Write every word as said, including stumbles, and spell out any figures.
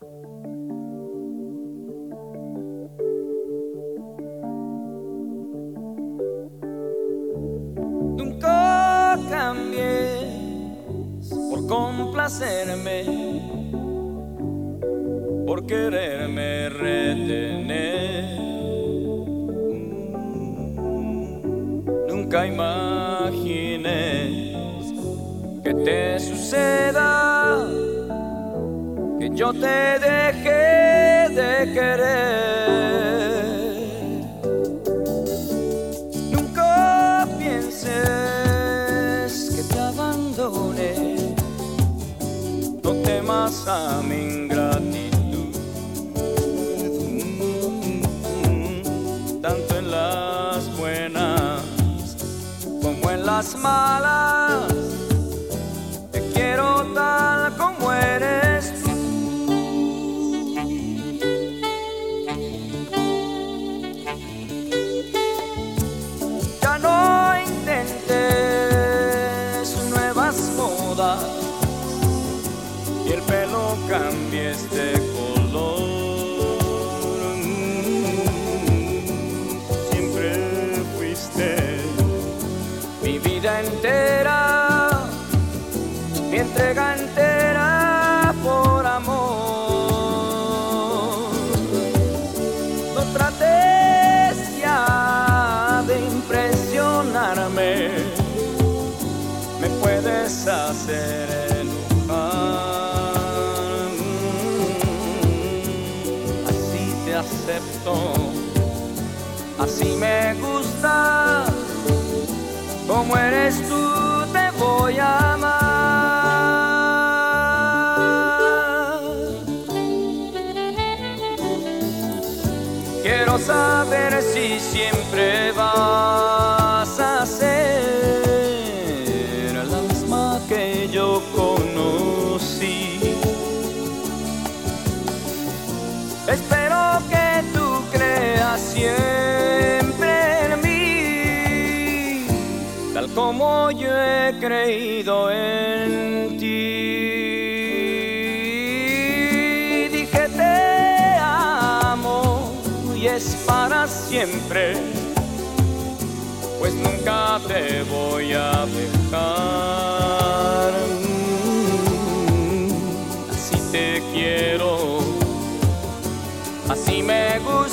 Nunca cambies por complacerme, por quererme retener. Nunca imagines que te suceda que yo te dejé de querer. Nunca pienses que te abandone, no temas a mi ingratitud. Tanto en las buenas como en las malas, te quiero tal como eres tú. Ya no intentes nuevas modas y el pelo cambies de color. Siempre fuiste mi vida entera, mi entrega entera por amor. No trates ya de impresionarme, me puedes hacer enojar. Así te acepto, así me gusta, como eres tú te voy a amar. Quiero saber si siempre vas a ser la misma que yo conocí. Espero que tú creas siempre en mí, tal como yo he creído en ti. Dije te amo y es para siempre, pues nunca te voy a dejar. Así te quiero, así me gusta.